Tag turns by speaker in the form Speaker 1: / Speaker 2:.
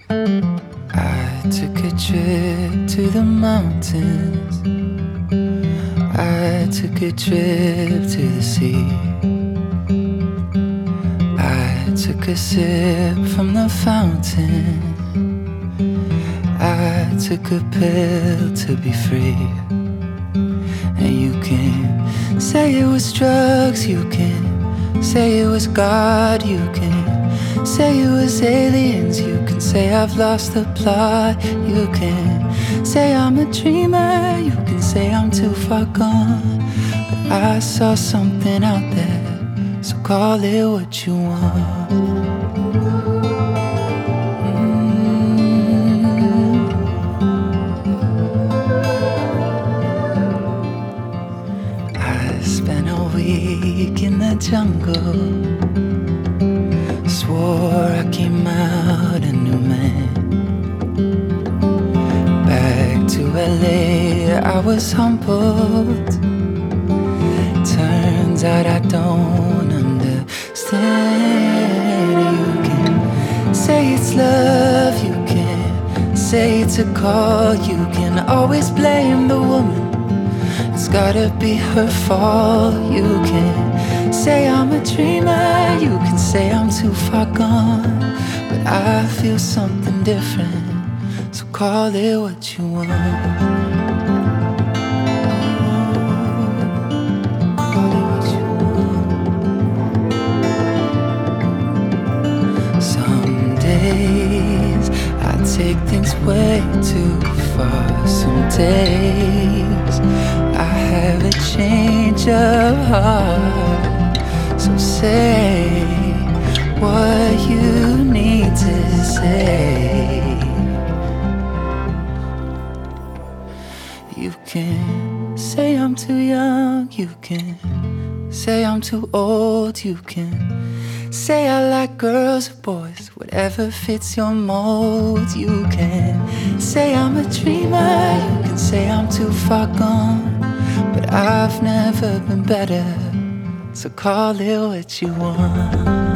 Speaker 1: I took a trip to the mountains. I took a trip to the sea. I took a sip from the fountain. I took a pill to be free. And you can say it was drugs, you can say it was God, you can say it was aliens, you can say I've lost the plot, you can say I'm a dreamer, you can say I'm too far gone. But I saw something out there, so call it what you want. Spent a week in the jungle. Swore I came out a new man. Back to LA, I was humbled. Turns out I don't understand. You can say it's love, you can say it's a call. You can always blame the woman, it's gotta be her fault. You can say I'm a dreamer, you can say I'm too far gone. But I feel something different, so call it what you want. Call it what you want. Some days I take things way too far. Some days I have a change of heart. So say what you need to say. You can say I'm too young, you can say I'm too old, you can say I like girls or boys, whatever fits your mold. You can say I'm a dreamer, you can say I'm too far gone. But I've never been better, so call it what you want.